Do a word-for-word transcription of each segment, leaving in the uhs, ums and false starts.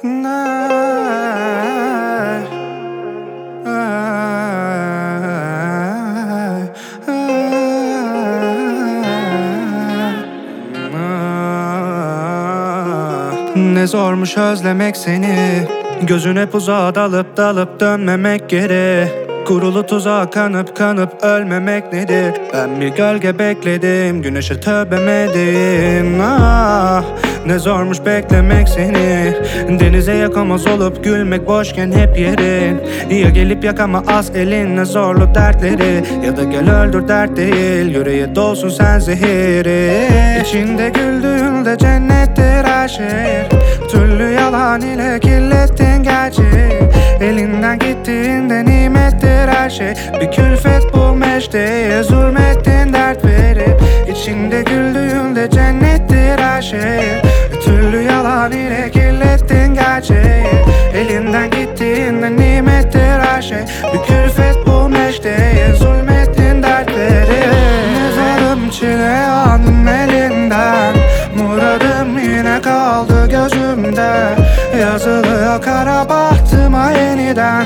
Ne zormuş özlemek seni, gözün hep uzağa dalıp dalıp dönmemek geri. Kurulu tuzağa kanıp kanıp ölmemek nedir? Ben bir gölge bekledim, güneşe tövbemedim. Ah, ne zormuş beklemek seni. Denize yakamaz olup gülmek boşken hep yerin. Ya gelip yakama az elinle zorlu dertleri, ya da gel öldür dert değil, yüreğe dolsun sen zehiri. İçinde güldüğünde cennettir her şey, türlü yalan ile kirlettin gerçeği. Elinden gittiğinde nimettir her şey, bir külfet bu meşteye zulmettin dert verip. İçinde güldüğünde cennettir her şey, türlü yalan ile kirlettin gerçeği. Elinden gittiğinde nimettir her şey, bir külfet bu meşteye zulmettin dert verip. Ne zalim çile yandım elinden, muradım yine kaldı gözümde. Yazılıyor kara bahtıma yeniden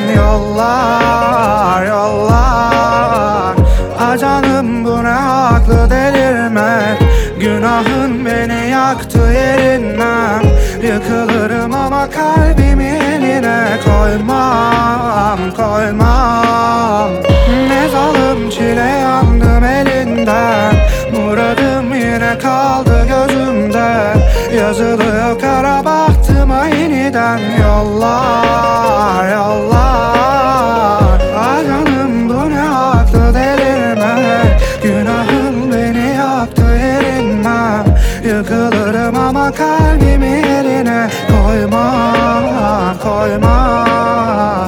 yollar, yollar. Ha canım bu ne haklı delirmek, günahın beni yaktı yerinden. Yıkılırım ama kalbimi eline koymam, koymam. Ne zalim çile yandım elinden, muradım yine kaldı gözümde. Yazılıyor kara bahtıma yeniden yollar, yollar. Ah canım bu ne haklı delirmek, günahın beni yaktı yerinden. Yıkılırım ama kalbimi eline koymam, koymam.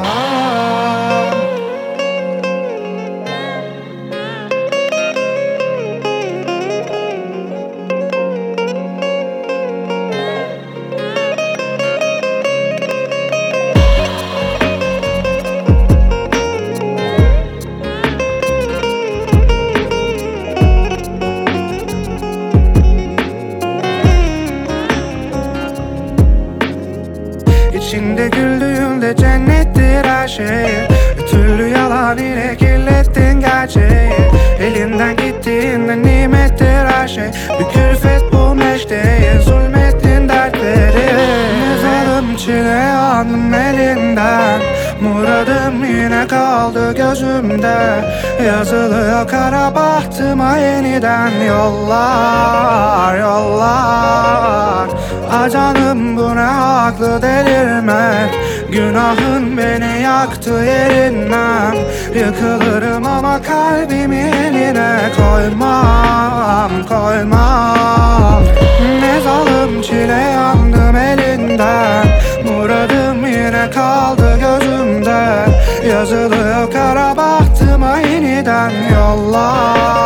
İçinde güldüğünde cennettir her şey, türlü yalan ile kirlettin gerçeği. Elinden gittiğinde nimettir her şey, bir külfet bu meşteye zulmettin dert verip. Ne zalim çile yandım elinden, muradım yine kaldı gözümde. Yazılıyor kara bahtıma yeniden yollar, yollar. Ah canım bu ne haklı delirmek, günahın beni yaktı yerinden. Yıkılırım ama kalbimi eline koymam, koymam. Ne zalim çile yandım elinden, muradım yine kaldı gözümde. Yazılıyor kara bahtıma yeniden yollar.